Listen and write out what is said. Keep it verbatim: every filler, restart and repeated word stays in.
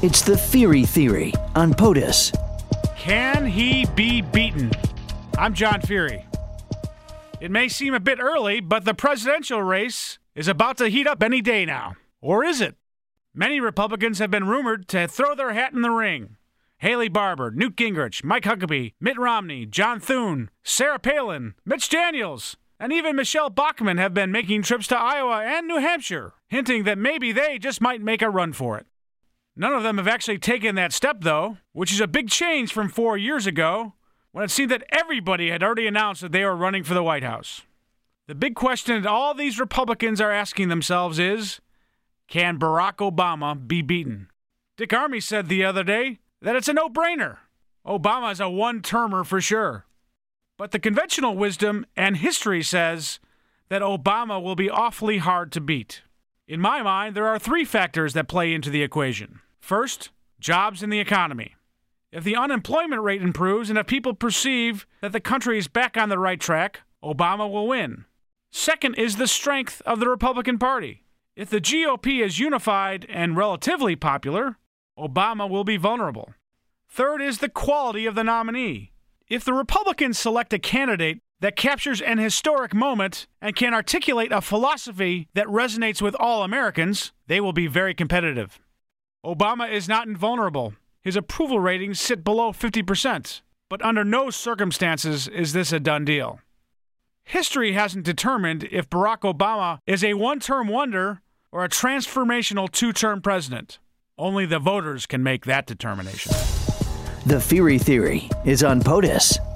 It's the Feary Theory on POTUS. Can he be beaten? I'm John Feary. It may seem a bit early, but the presidential race is about to heat up any day now. Or is it? Many Republicans have been rumored to throw their hat in the ring. Haley Barbour, Newt Gingrich, Mike Huckabee, Mitt Romney, John Thune, Sarah Palin, Mitch Daniels, and even Michelle Bachmann have been making trips to Iowa and New Hampshire, hinting that maybe they just might make a run for it. None of them have actually taken that step, though, which is a big change from four years ago, when it seemed that everybody had already announced that they were running for the White House. The big question that all these Republicans are asking themselves is, can Barack Obama be beaten? Dick Armey said the other day that it's a no-brainer. Obama is a one-termer for sure. But the conventional wisdom and history says that Obama will be awfully hard to beat. In my mind, there are three factors that play into the equation. First, jobs and the economy. If the unemployment rate improves and if people perceive that the country is back on the right track, Obama will win. Second is the strength of the Republican Party. If the G O P is unified and relatively popular, Obama will be vulnerable. Third is the quality of the nominee. If the Republicans select a candidate that captures an historic moment and can articulate a philosophy that resonates with all Americans, they will be very competitive. Obama is not invulnerable. His approval ratings sit below fifty percent, but under no circumstances is this a done deal. History hasn't determined if Barack Obama is a one-term wonder or a transformational two-term president. Only the voters can make that determination. The Feary Theory is on POTUS.